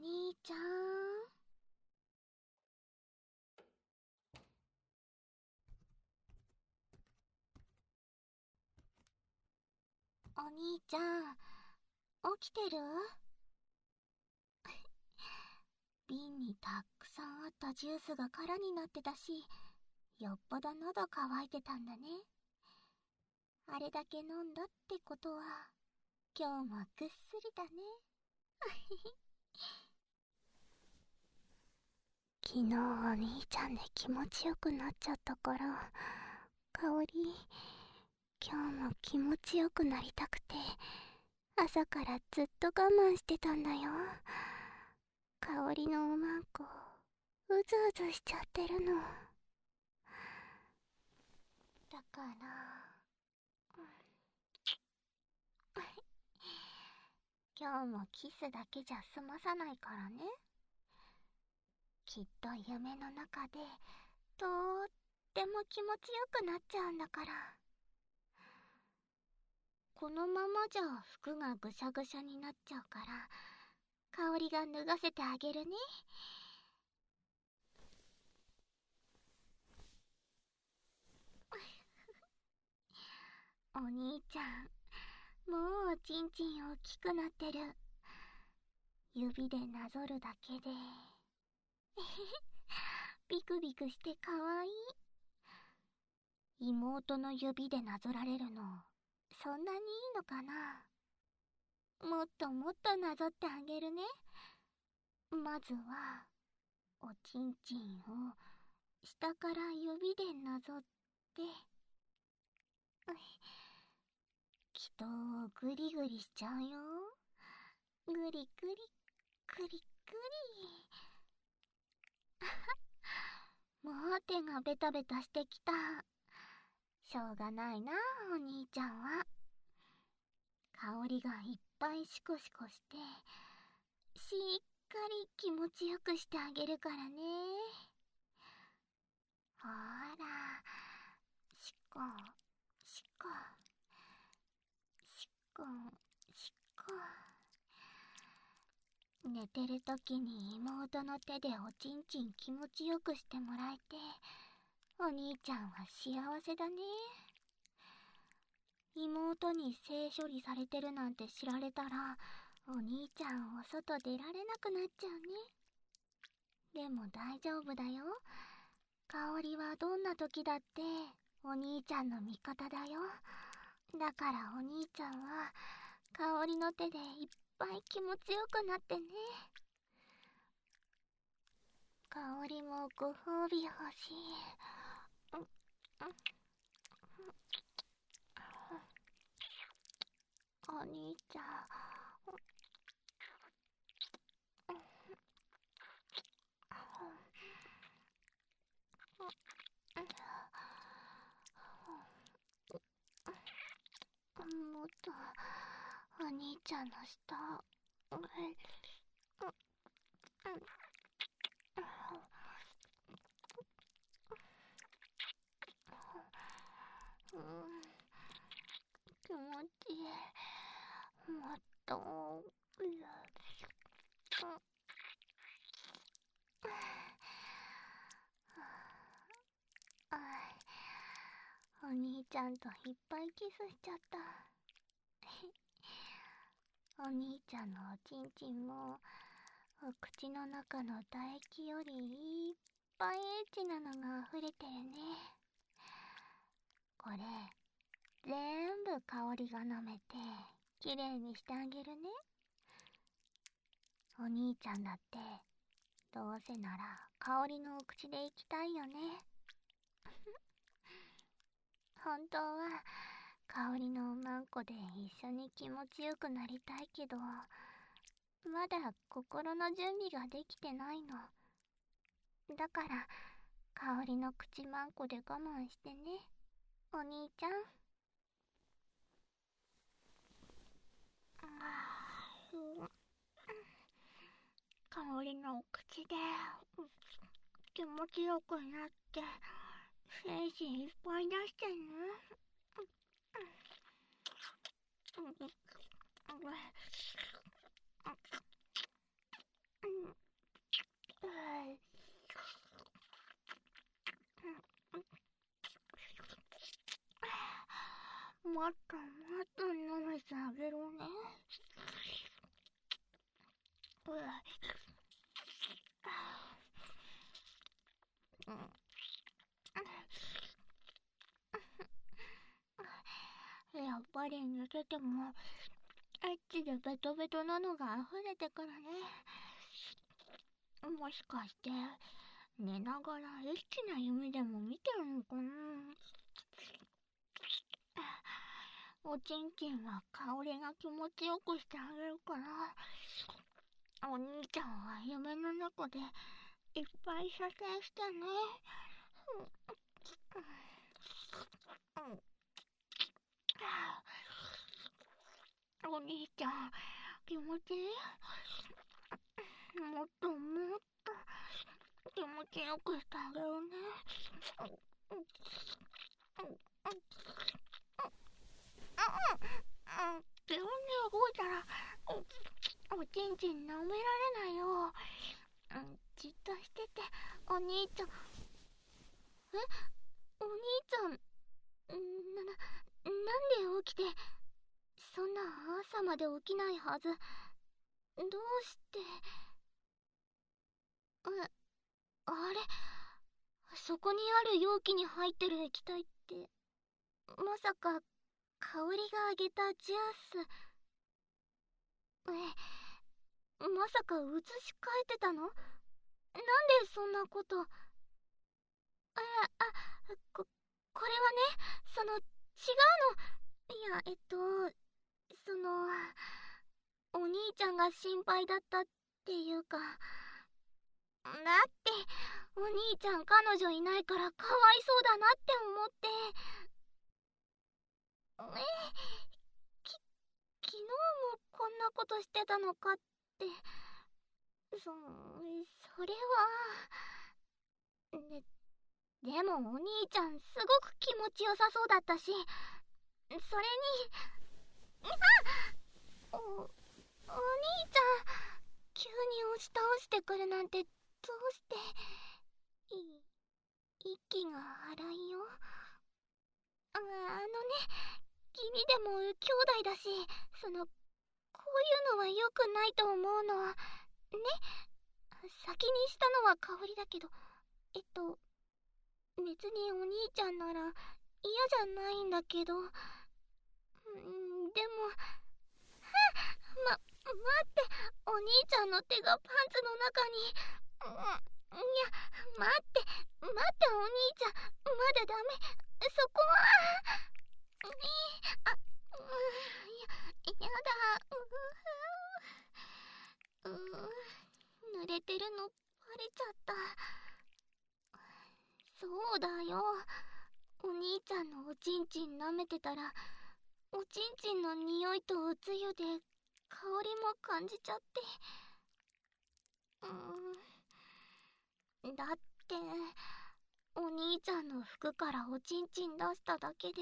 兄ちゃん。お兄ちゃん、起きてる？瓶にたくさんあったジュースが空になってたし、よっぽど喉乾いてたんだね。あれだけ飲んだってことは、今日もぐっすりだね。昨日お兄ちゃんで気持ちよくなっちゃったから、香り、今日も気持ちよくなりたくて、朝からずっと我慢してたんだよ。香りのおまんこ、うずうずしちゃってるの。だから、今日もキスだけじゃ済まさないからね。きっと夢の中でとっても気持ちよくなっちゃうんだから。このままじゃ服がぐしゃぐしゃになっちゃうから、香りが脱がせてあげるね。お兄ちゃん、もうちんちん大きくなってる。指でなぞるだけでビクビクしてかわいい。妹の指でなぞられるの、そんなにいいのかな。もっともっとなぞってあげるね。まずはおちんちんを下から指でなぞって、気をグリグリしちゃうよ。グリグリグリグリ。もう手がベタベタしてきた。しょうがないな、お兄ちゃんは。香りがいっぱいシコシコして、しっかり気持ちよくしてあげるからね。ほーら、しこしこしこしこ。寝てるときに妹の手でおちんちん気持ちよくしてもらえて、お兄ちゃんは幸せだね。妹に性処理されてるなんて知られたら、お兄ちゃんお外出られなくなっちゃうね。でも大丈夫だよ。香りはどんな時だってお兄ちゃんの味方だよ。だからお兄ちゃんは香りの手でいっぱい気持ちよくなってね。香りもご褒美欲しい。お兄ちゃん、もっとお兄ちゃんの下、気持ちいい。もっと、お兄ちゃんといっぱいキスしちゃった。お兄ちゃんのおちんちんもお口の中の唾液よりいっぱいエッチなのが溢れてるね。これ全部香りが飲めてきれいにしてあげるね。お兄ちゃんだってどうせなら香りのお口で行きたいよね。本当は香りのおまんこで一緒に気持ちよくなりたいけど、まだ心の準備ができてないの。だから香りの口まんこで我慢してね、お兄ちゃん。香りのお口で気持ちよくなって精神いっぱい出してね。 もっともっと舐めてあげるね。やっぱり寝ててもエッチでベトベトなのが溢れてくるね。もしかして寝ながらエッチな夢でも見てるのかな。おちんちんは香りが気持ちよくしてあげるから、お兄ちゃんは夢の中でいっぱい射精してね。お兄ちゃん気持ちいい？もっともっと気持ちよくしてあげるね。急に動いたらおちんちん舐められないよ。じっとしてて、お兄ちゃん。お兄ちゃん、なんで起きて、そんな朝まで起きないはず。どうして、あれ、そこにある容器に入ってる液体って、まさか、香りがあげたジュース。まさか移し替えてたの？なんでそんなこと。これはね、違うの。いや、お兄ちゃんが心配だったっていうか、だって、お兄ちゃん彼女いないからかわいそうだなって思って。昨日もこんなことしてたのかって。それは、でもお兄ちゃんすごく気持ちよさそうだったし、それに、お兄ちゃん、急に押し倒してくるなんてどうして。息が荒いよ。君でも兄弟だし、こういうのは良くないと思うの。ね、先にしたのは香りだけど、別にお兄ちゃんなら嫌じゃないんだけど、でも、待って、お兄ちゃんの手がパンツの中に。いや、待って、お兄ちゃん、まだダメ、そこは。やだ。濡れてるのバレちゃった。そうだよ。お兄ちゃんのおちんちん舐めてたら、おちんちんの匂いとおつゆで香りも感じちゃって。だって、お兄ちゃんの服からおちんちん出しただけで、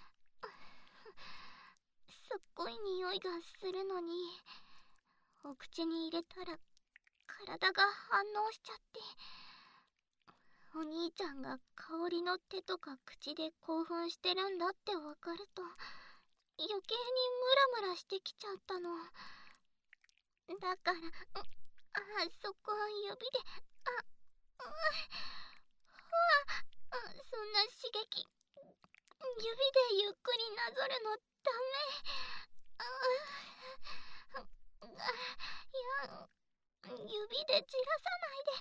すっごい匂いがするのに、お口に入れたら体が反応しちゃって。お兄ちゃんが香りの手とか口で興奮してるんだってわかると、余計にムラムラしてきちゃったの。だから、そこは指で、そんな刺激、指でゆっくりなぞるのダメ。指で散らさないで。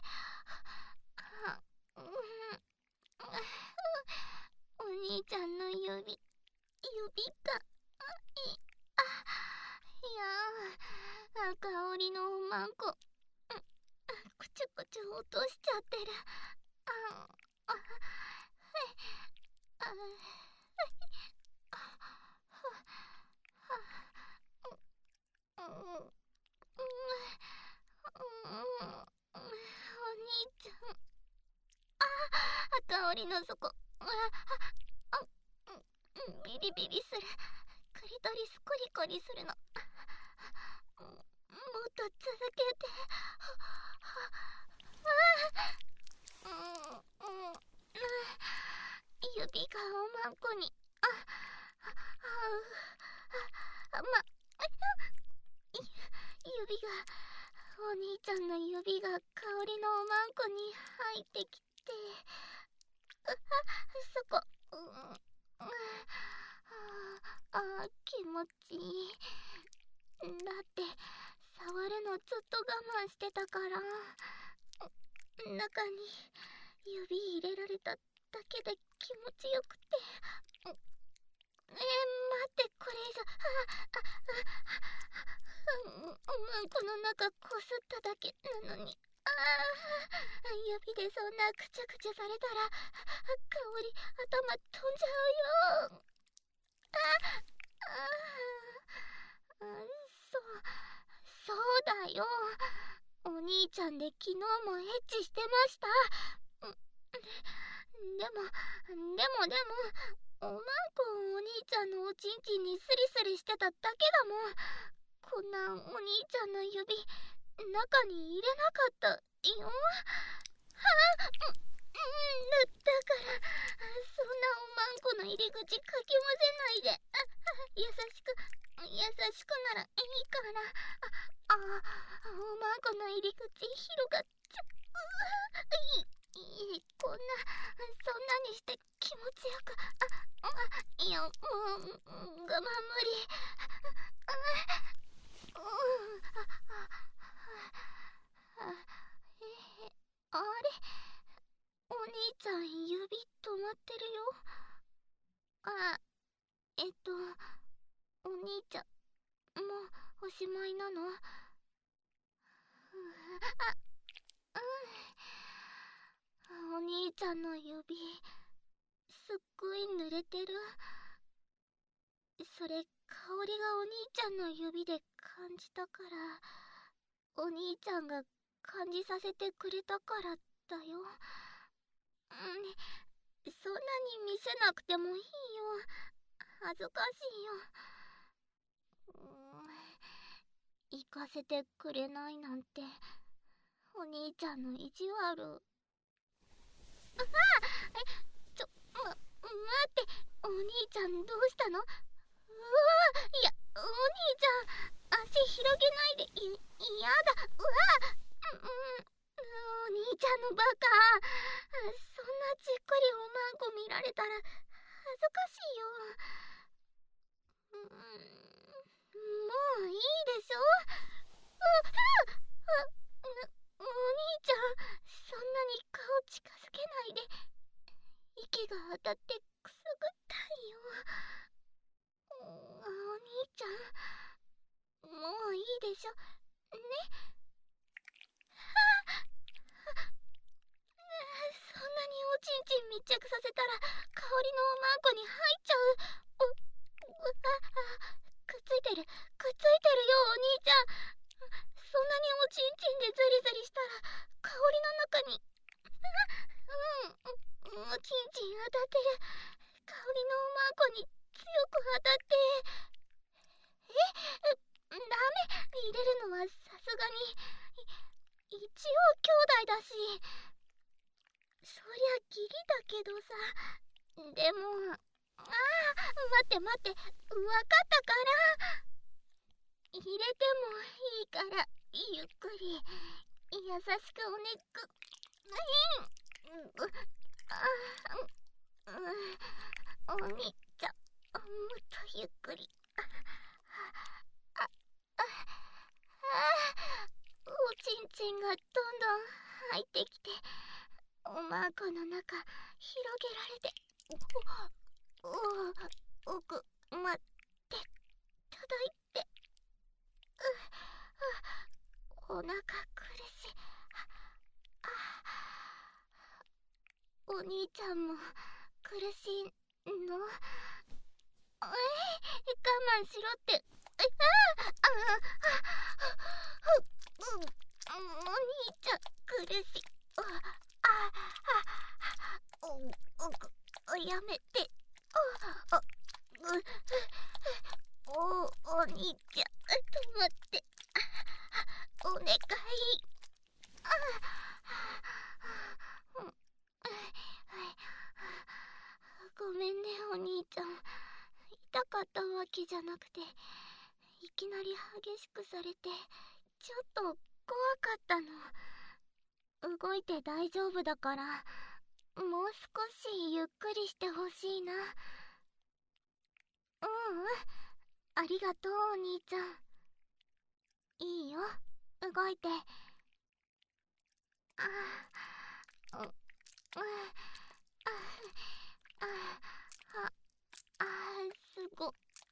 お兄ちゃんの指が、香りのおまんこ、くちゅくちゅ落としちゃってる。お兄ちゃん、香りの底、ビリビリする。クリトリスコリコリするの。もっと続けて。指がおまんこに入指が、お兄ちゃんの指が香りのおまんこに入ってきて、そこ、気持ちいい。だって、触るのずっと我慢してたから、中に指入れられただけで気持ちよくて。待って、これ以上、おまんこの中こすっただけなのに。指でそんなくちゃくちゃされたら、香り、頭飛んじゃうよ。そうだよ。お兄ちゃんで昨日もエッチしてました。でも、おまんこお兄ちゃんのおちんちんにスリスリしてただけだもん。こんなお兄ちゃんの指、中に入れなかったよ。だから、そんなおまんこの入り口かき混ぜないで。優しくならいいから。おまんこの入り口広がっちゃこんな、そんなにして気持ちよく。いや、もう、我慢無理。あれ、お兄ちゃん指止まってるよ。お兄ちゃん、もうおしまいなの？お兄ちゃんの指、すっごい濡れてる。それ、香りがお兄ちゃんの指で感じたから、お兄ちゃんが感じさせてくれたからだよ。そんなに見せなくてもいいよ。恥ずかしいよ。行かせてくれないなんて、お兄ちゃんの意地悪。待って、お兄ちゃんどうしたの？いや、お兄ちゃん、足広げないで、やだ、お兄ちゃんのバカ。そんなじっくりおまんこ見られたら、恥ずかしいよ。もういいでしょ？お兄ちゃん、そんなに顔近づけないで。息が当たってくすぐったいよ。お兄ちゃん、もういいでしょね。そんなにおちんちん密着させたら香りのおまんこに入っちゃう。くっついてるよ、お兄ちゃん。そんなにおちんちんでズリズリしたら香りの中におちんちん当たってる。香りのおまんこに強く当たって。ダメ。入れるのはさすがに。一応兄弟だし。そりゃギリだけどさ。でも、待って、わかったから。入れてもいいから、ゆっくり、優しくおねく。お兄ちゃん、もっとゆっくり。おちんちんがどんどん入ってきて、おまんこの中広げられて、奥まで届いて、お腹苦しい。お兄ちゃんも苦しいの？我慢しろって。お兄ちゃん苦しい。やめて。お兄ちゃん、止まって。お願い。ごめんね、お兄ちゃん。痛たかったわけじゃなくて、いきなり激しくされてちょっと怖かったの。動いて大丈夫だから、もう少しゆっくりしてほしいな。ありがとうお兄ちゃん。いいよ、動いて。すご、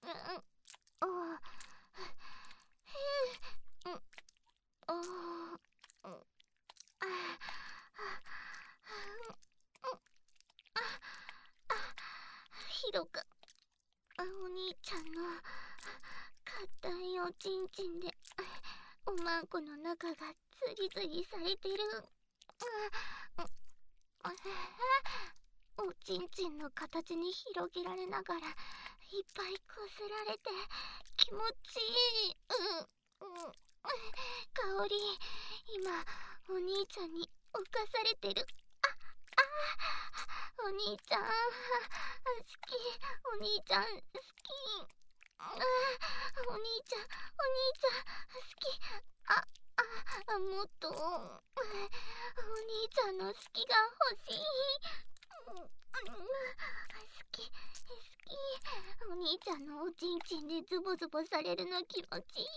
ひどく、お兄ちゃんの硬いおちんちんでおまんこの中がズリズリされてる。おちんちんの形に広げられながらいっぱいこすられて気持ちいい。香り、今お兄ちゃんに侵されてる。お兄ちゃん好き、お兄ちゃん好き。お兄ちゃん好き。もっとお兄ちゃんの好きが欲しい。好き、お兄ちゃんのおちんちんでズボズボされるの気持ちいい。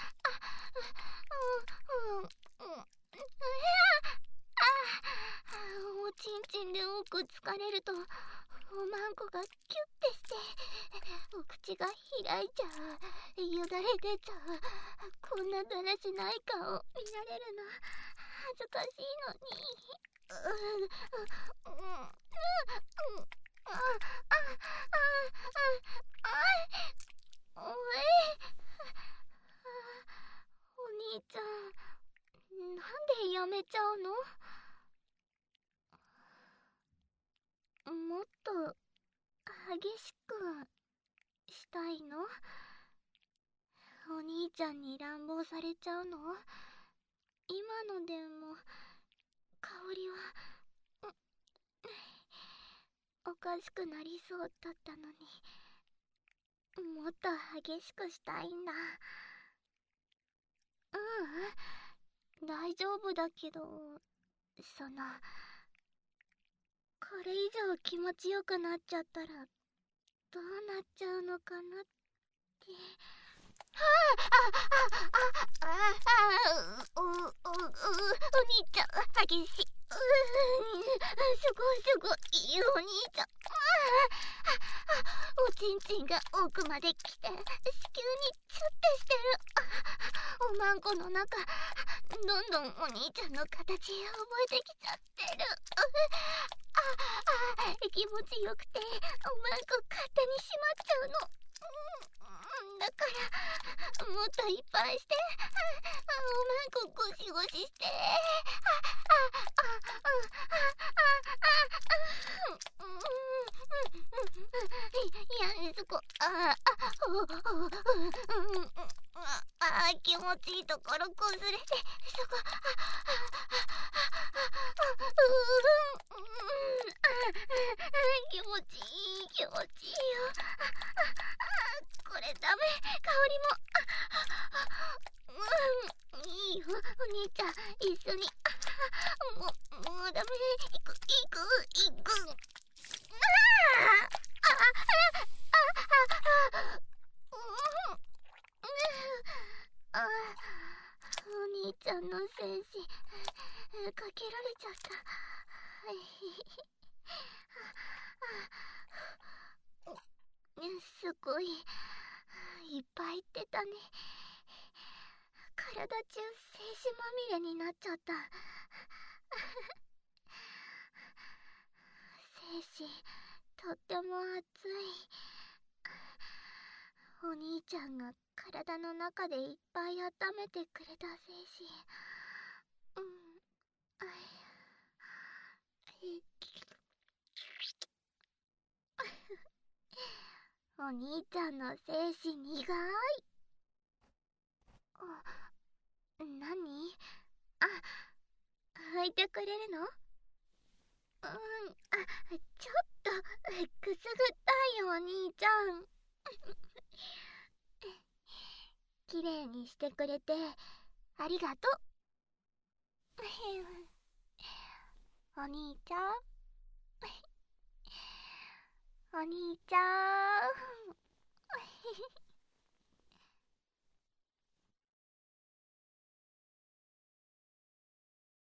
おちんちんで奥疲れるとおまんこがキュッてしてお口が開いちゃう、よだれ出ちゃう。こんなだらしない顔見られるの恥ずかしいのに。お兄ちゃん、なんでやめちゃうの？もっと激しくしたいの？お兄ちゃんに乱暴されちゃうの？今のでも香りはおかしくなりそうだったのに、もっと激しくしたいんだ。大丈夫だけど、これ以上気持ちよくなっちゃったらどうなっちゃうのかなって。お兄ちゃん激しい。すごいお兄ちゃん。おちんちんが奥まで来て子宮にチュッてしてる。おまんこの中どんどんお兄ちゃんの形覚えてきちゃってる。気持ちよくておまんこ勝手にしまっちゃうの。だからもっといっぱいして、おまんこゴシゴシして。気持ちいいところこすれて、気持ちいいよ。これダメ、香りも。いいよ、お兄ちゃん一緒に。もうダメ、行く。お兄ちゃんの精子かけられちゃった。すごいいっぱい出たね。体中精子まみれになっちゃった。精子とっても熱い。お兄ちゃんが体の中でいっぱい温めてくれた精子。お兄ちゃんの精子苦い。何？拭いてくれるの？ちょっとくすぐったいよお兄ちゃん。 きれいにしてくれてありがとう。お兄ちゃん、お兄ちゃん。